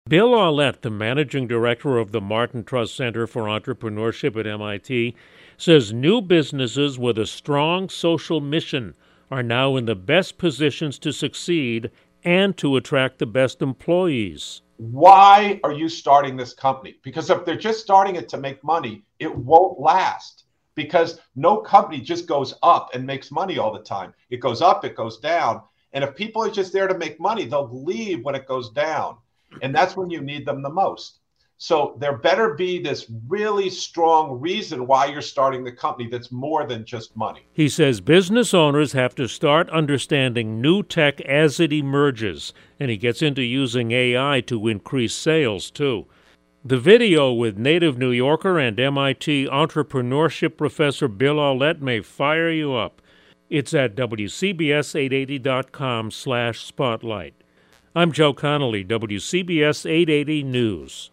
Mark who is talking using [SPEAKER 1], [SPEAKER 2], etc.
[SPEAKER 1] Bill Aulet, the managing director of the Martin Trust Center for Entrepreneurship at MIT, says new businesses with a strong social mission are now in the best positions to succeed and to attract the best employees.
[SPEAKER 2] Why are you starting this company? Because if they're just starting it to make money, it won't last. Because no company just goes up and makes money all the time. It goes up, it goes down. And if people are just there to make money, they'll leave when it goes down. And that's when you need them the most. So there better be this really strong reason why you're starting the company that's more than just money.
[SPEAKER 1] He says business owners have to start understanding new tech as it emerges, and he gets into using AI to increase sales, too. The video with native New Yorker and MIT entrepreneurship professor Bill Aulet may fire you up. It's at WCBS880.com/spotlight. I'm Joe Connolly, WCBS 880 News.